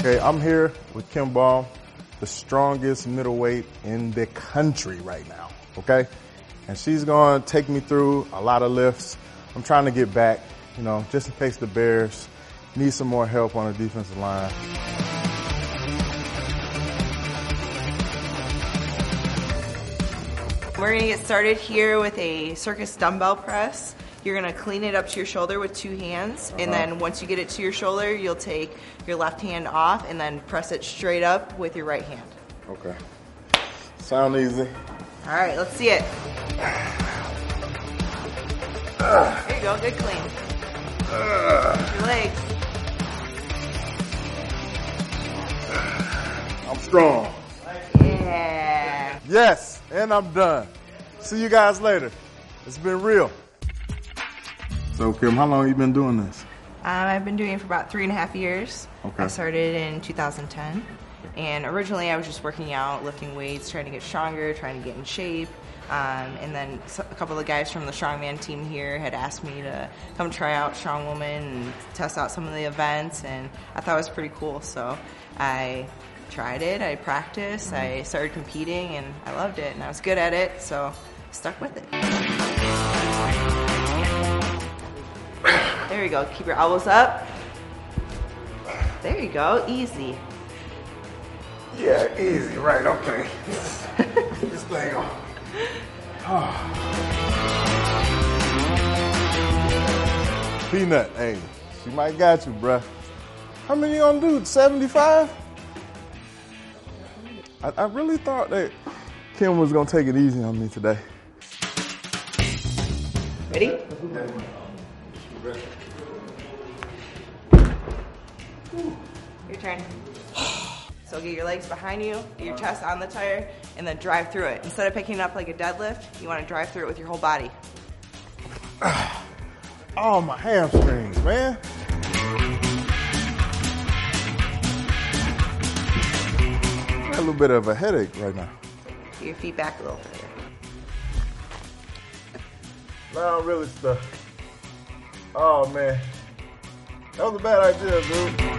Okay, I'm here with Kim Baum, the strongest middleweight in the country right now, okay? And she's going to take me through a lot of lifts. I'm trying to get back, you know, just in case the Bears need some more help on the defensive line. We're going to get started here with a circus dumbbell press. You're going to clean it up to your shoulder with two hands, and then once you get it to your shoulder, you'll take your left hand off and then press it straight up with your right hand. Okay. Sound easy. All right, let's see it. There you go, good clean. Your legs. I'm strong. Yeah. Yes, and I'm done. See you guys later. It's been real. So, Kim, how long have you been doing this? I've been doing it for about 3.5 years. Okay. I started in 2010. And originally I was just working out, lifting weights, trying to get stronger, trying to get in shape. And then a couple of guys from the Strongman team here had asked me to come try out Strong Woman and test out some of the events. And I thought it was pretty cool. So I tried it, I practiced, I started competing, and I loved it. And I was good at it, so I stuck with it. There you go. Keep your elbows up. There you go. Easy. Yeah, easy. Right, okay. This thing on. Peanut, hey, she might got you, bruh. How many you gonna do? 75? I really thought that Kim was gonna take it easy on me today. Ready? Your turn. So get your legs behind you, get your chest on the tire, and then drive through it. Instead of picking it up like a deadlift, you want to drive through it with your whole body. Oh, my hamstrings, man. I got a little bit of a headache right now. Get your feet back a little further. No, really stuff. Oh, man. That was a bad idea, dude.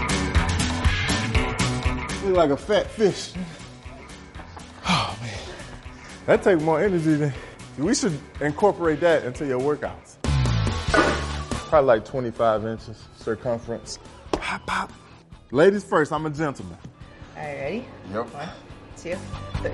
You look like a fat fish. Oh, man. That takes more energy than... We should incorporate that into your workouts. Probably like 25 inches circumference. Pop, pop. Ladies first, I'm a gentleman. All right, ready? Yep. 1, 2, 3.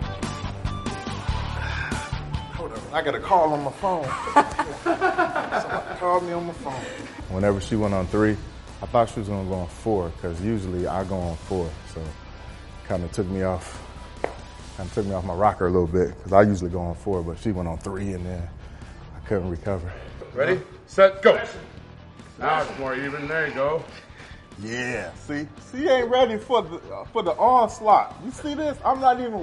Hold on, I got a call on my phone. Somebody called me on my phone. Whenever she went on 3, I thought she was gonna go on 4, because usually I go on 4, so kind of took me off my rocker a little bit, because I usually go on 4, but she went on 3, and then I couldn't recover. Ready, set, go. Now it's more even. There you go. Yeah, see, you ain't ready for the onslaught. You see this? I'm not even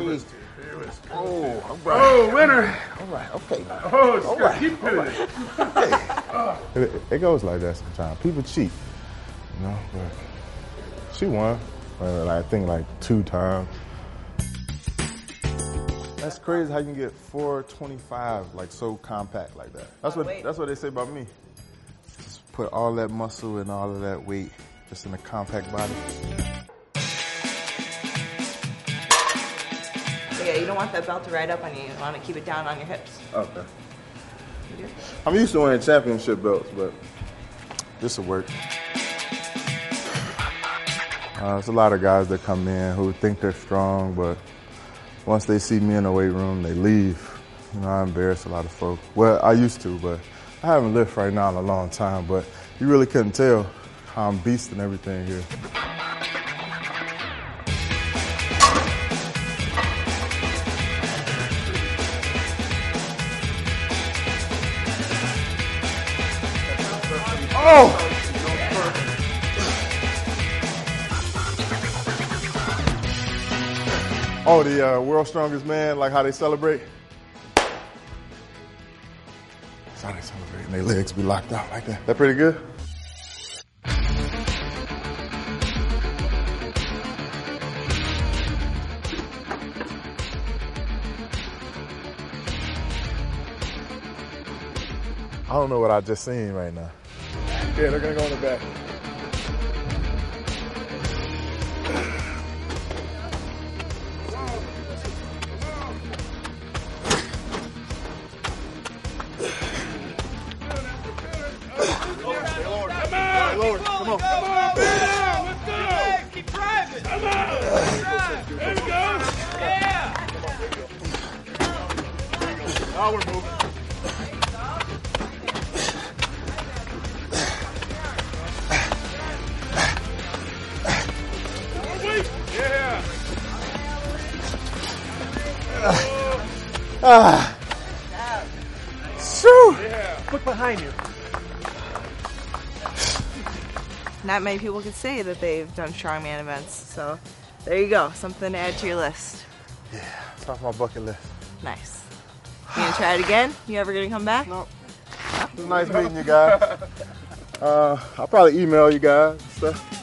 Oh, all right. Oh, winner. All right, okay. Oh, it's good. Keep doing it. It goes like that sometimes. People cheat, you know. But she won. I think like 2 times. That's crazy how you can get 425 like so compact like that. That's what they say about me. Just put all that muscle and all of that weight just in a compact body. Yeah, you don't want that belt to ride up on you. You want to keep it down on your hips. Okay. I'm used to wearing championship belts, but this will work. There's a lot of guys that come in who think they're strong, but once they see me in the weight room, they leave. You know, I embarrass a lot of folks. Well, I used to, but I haven't lifted right now in a long time, but you really couldn't tell how I'm beasting everything here. Oh! Oh, the world's strongest man, like how they celebrate? That's how they celebrate, and their legs be locked out like that. That pretty good? I don't know what I just seen right now. Yeah, they're gonna go in the back. Come on, man. Let's go. Keep driving. Come on. There we go. Yeah. Now we're moving. Yeah. Look behind you. Not many people can say that they've done strongman events, so there you go. Something to add to your list. Yeah, it's off my bucket list. Nice. You gonna try it again? You ever gonna come back? Nope. It was nice meeting you guys. I'll probably email you guys and stuff.